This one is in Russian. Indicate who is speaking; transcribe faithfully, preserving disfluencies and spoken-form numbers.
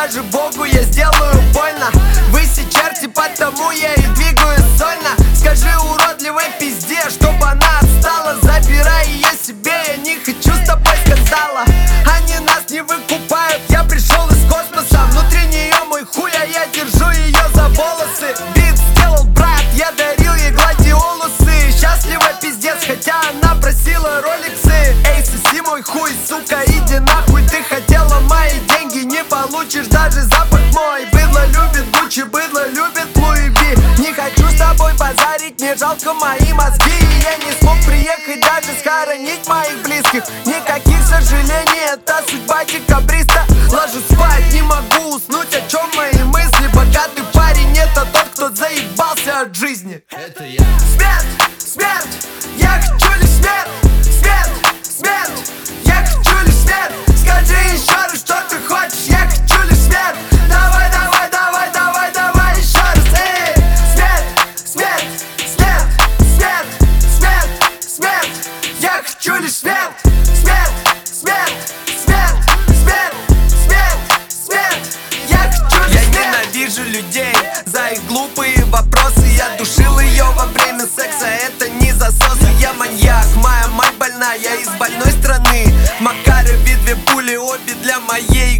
Speaker 1: даже Богу я сделаю больно. Вы все черти, потому я и двигаюсь сольно. Скажи уродливой пизде, чтоб она отстала. Забирай ее себе, я не хочу с тобой скандала. Они нас не выкупают, я пришел из космоса. Внутри нее мой хуй, а я держу ее за волосы. Бит сделал брат, я дарил ей гладиолусы. Счастлива пиздец, хотя она просила роликсы. Эй, соси мой хуй, сука, иди нахуй. Ты хотела мои деньги, не получишь даже запах мой. Быдло любит Гуччи, быдло любит Луи Ви. Не хочу с тобой базарить, мне жалко мои мозги. Я не смог приехать, даже схоронить моих близких. Никаких сожалений, это судьба декабриста. Ложусь спать, не могу уснуть, о чем мои мысли. Богатый парень, это тот, кто заебался от жизни.
Speaker 2: Это я.
Speaker 1: Смерть, смерть, я хочу лишь смерть. Смерть, смерть, я хочу лишь смерть. Скажи еще раз, что ты хочешь, я хочу лишь смерть. Давай, давай, давай, давай, давай еще раз. Эй, смерть, смерть, смерть, смерть, смерть, смерть. Я хочу лишь смерть. Смерть, смерть, смерть, смерть, смерть, смерть. Я хочу лишь смерть. Я ненавижу людей за их глупые вопросы. Я душил ее во время секса, это не засосы. Я маньяк, моя мать больна, я из больной страны. В Макарове две пули, обе для моей